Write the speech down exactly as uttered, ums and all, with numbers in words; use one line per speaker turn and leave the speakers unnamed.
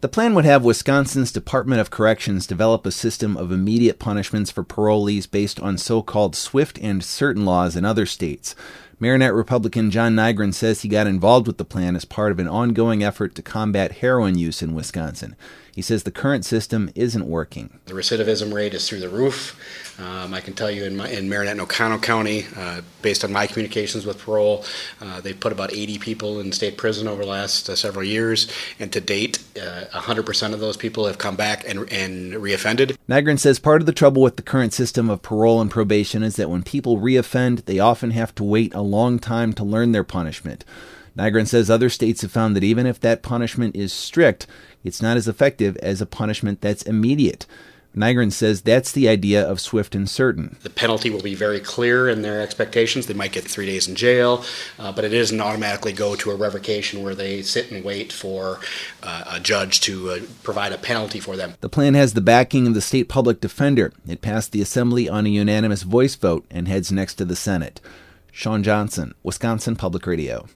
The plan would have Wisconsin's Department of Corrections develop a system of immediate punishments for parolees based on so-called swift and certain laws in other states. Marinette Republican John Nygren says he got involved with the plan as part of an ongoing effort to combat heroin use in Wisconsin. He says the current system isn't working.
The recidivism rate is through the roof. Um, I can tell you in, my, in Marinette and Oconto County, uh, based on my communications with parole, uh, they've put about eighty people in state prison over the last uh, several years, and to date, uh, one hundred percent of those people have come back and, and reoffended.
Nygren says part of the trouble with the current system of parole and probation is that when people reoffend, they often have to wait a long time to learn their punishment. Nygren says other states have found that even if that punishment is strict, it's not as effective as a punishment that's immediate. Nygren says that's the idea of swift and certain.
The penalty will be very clear in their expectations. They might get three days in jail, uh, but it doesn't automatically go to a revocation where they sit and wait for uh, a judge to uh, provide a penalty for them.
The plan has the backing of the state public defender. It passed the Assembly on a unanimous voice vote and heads next to the Senate. Sean Johnson, Wisconsin Public Radio.